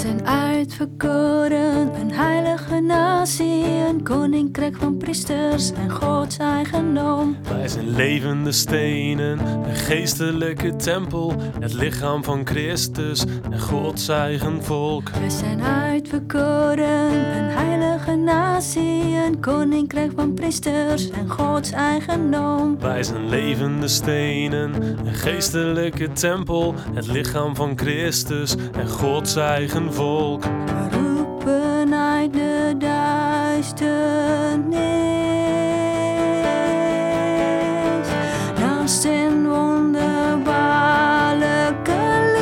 zijn uitverkoren, een heilige natie, een koninkrijk van priesters en Gods eigendom. Wij zijn levende stenen, een geestelijke tempel, het lichaam van Christus en Gods eigen volk. We zijn uitverkoren, een heilige natie, een koninkrijk van priesters en Gods eigendom. Wij zijn levende stenen, een geestelijke tempel, het lichaam van Christus en Gods eigen volk. We roepen uit de duisternis naar zijn wonderbaarlijke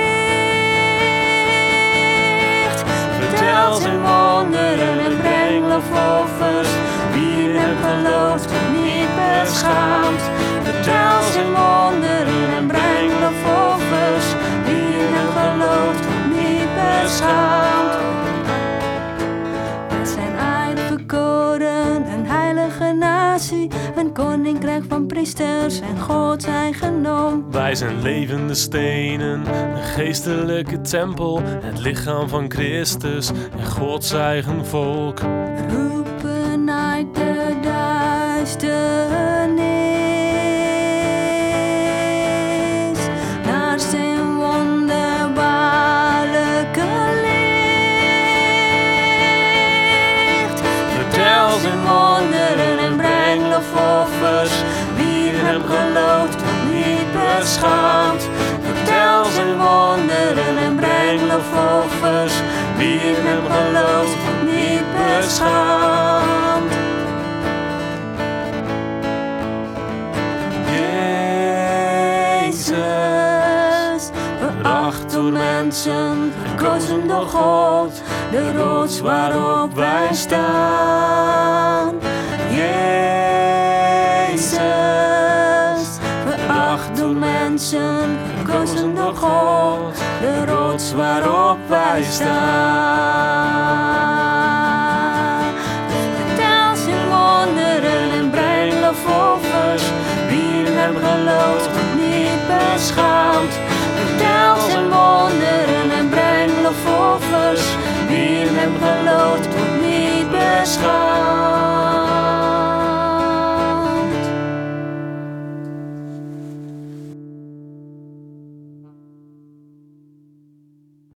licht. Vertel zijn wonderen en breng lofoffers. Wie in hem gelooft, niet beschaamd. Vertel zijn wonderen en breng lofoffers. Wie in hem gelooft, niet beschaamd. We zijn uitverkoren, een heilige natie, een koninkrijk van priesters en Gods eigendom. Wij zijn levende stenen, een geestelijke tempel, het lichaam van Christus en Gods eigen volk. Roepen uit de duisternis naar zijn wonderbaarlijke licht. Vertel zijn wonderen en breng lofoffers. Wie in hem gelooft, niet beschaamd. Vertel zijn wonderen en breng lofoffers. Wie in hem gelooft, niet beschaamd. Jezus, veracht door mensen, gekozen door God, de rots waarop wij staan. Jezus, veracht door mensen, gekozen door God, de rots waarop wij staan. Vertel zijn wonderen en breng lofoffers. Wie in hem gelooft, niet beschaamd. Vertel zijn wonderen en breng lofoffers. Wie in hem gelooft, niet beschaamd.